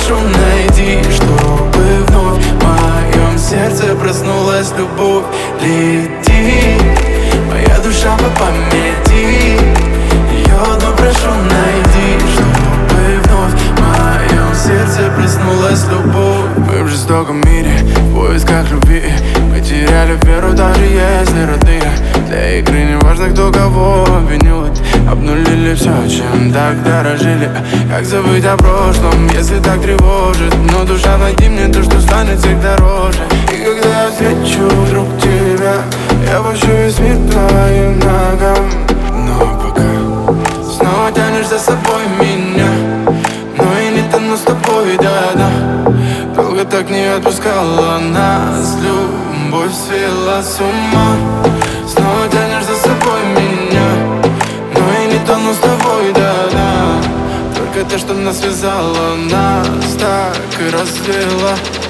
прошу, найди, чтобы вновь в моем сердце проснулась любовь. Лети, моя душа по памяти, ее одну прошу, найди, чтобы вновь в моем сердце проснулась любовь. Мы в жестоком мире, в поисках любви, мы теряли веру, даже если родные. Для игры не важно, кто кого обвинил, обнулили все, чем так дорожили. Как забыть о прошлом, если так тревожит? Но душа, найди мне то, что станет всех дороже. И когда я встречу вдруг тебя, я пущу весь мир твоим ногам. Но пока снова тянешь за собой меня, но и не тону с тобой, да-да. Долго так не отпускала нас, любовь свела с ума. Снова тянешь за собой меня, но и не тону с тобой, да-да. Только то, что нас связало, нас так и развела.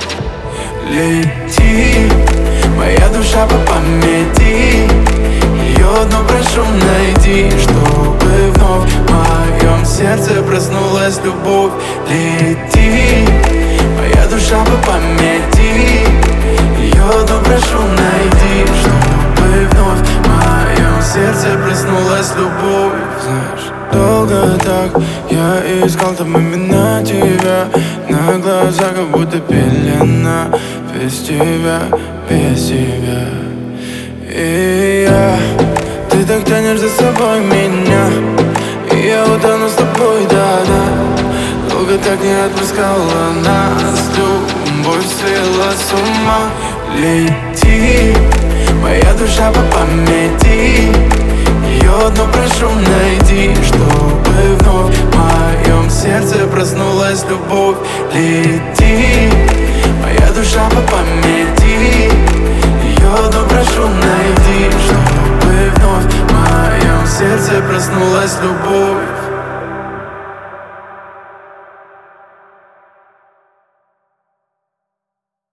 Лети, моя душа по памяти, ее одну прошу, найди, чтобы вновь в моем сердце проснулась любовь. Лети, моя душа по памяти, ее одну прошу, найди, чтобы вновь в моем сердце проснулась любовь. Знаешь, долго так я искал там именно тебя, на глазах как будто пелена. Без тебя, без тебя. И ты так тянешь за собой меня, и я утону с тобой, да-да. Долго так не отпускала нас, любовь свела с ума. Лети, моя душа по памяти, ее одну прошу, найди, чтобы вновь в моем сердце проснулась любовь. Лети, моя душа по памяти, ее одну прошу, найди, чтобы вновь в моем сердце проснулась любовь.